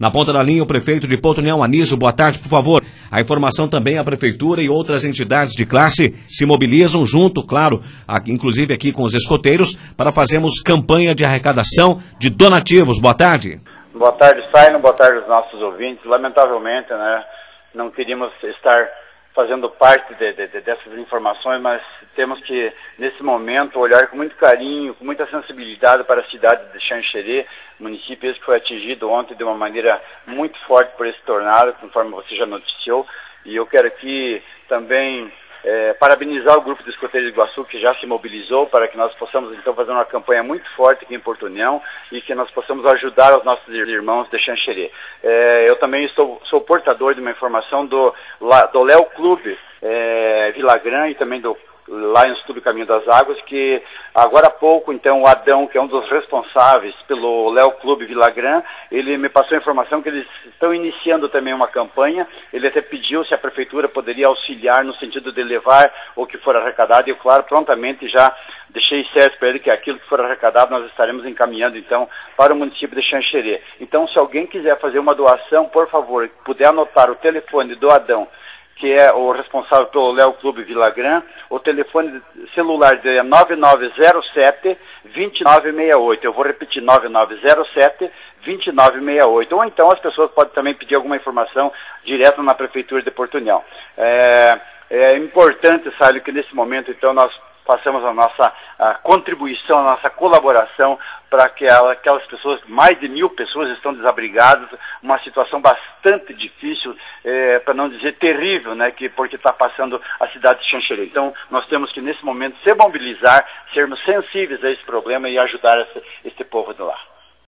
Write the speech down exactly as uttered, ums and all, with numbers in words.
Na ponta da linha, o prefeito de Porto União, Anísio. Boa tarde, por favor. A informação também, a prefeitura e outras entidades de classe se mobilizam junto, claro, aqui, inclusive aqui com os escoteiros, para fazermos campanha de arrecadação de donativos. Boa tarde. Boa tarde, Saino. Boa tarde aos nossos ouvintes. Lamentavelmente, né, não queríamos estar fazendo parte de, de, de, dessas informações, mas temos que, nesse momento, olhar com muito carinho, com muita sensibilidade para a cidade de Xanxerê, município esse que foi atingido ontem de uma maneira muito forte por esse tornado, conforme você já noticiou, e eu quero aqui também é, parabenizar o grupo de escoteiros de Iguaçu, que já se mobilizou para que nós possamos, então, fazer uma campanha muito forte aqui em Porto União e que nós possamos ajudar os nossos irmãos de Xanxerê. É, eu também estou, sou portador de uma informação do, do Léo Clube é, Villagrán e também do Lions Clube Caminho das Águas, que agora há pouco, então, o Adão, que é um dos responsáveis pelo Léo Clube Villagrán, ele me passou a informação que eles estão iniciando também uma campanha. Ele até pediu se a prefeitura poderia auxiliar no sentido de levar o que for arrecadado, e eu, claro, prontamente já deixei certo para ele que aquilo que for arrecadado nós estaremos encaminhando, então, para o município de Xanxerê. Então, se alguém quiser fazer uma doação, por favor, puder anotar o telefone do Adão, que é o responsável pelo Léo Clube Villagrán, o telefone celular dele é nove nove zero sete, dois nove seis oito. Eu vou repetir, nove nove zero sete, dois nove seis oito. Ou então as pessoas podem também pedir alguma informação direto na Prefeitura de Porto União. É, é importante, sabe, que nesse momento, então, nós façamos a nossa a contribuição, a nossa colaboração para que aquelas pessoas, mais de mil pessoas estão desabrigadas, uma situação bastante difícil, é, para não dizer terrível, né, que, porque está passando a cidade de Xanxerê. Então, nós temos que, nesse momento, se mobilizar, sermos sensíveis a esse problema e ajudar esse, esse povo de lá.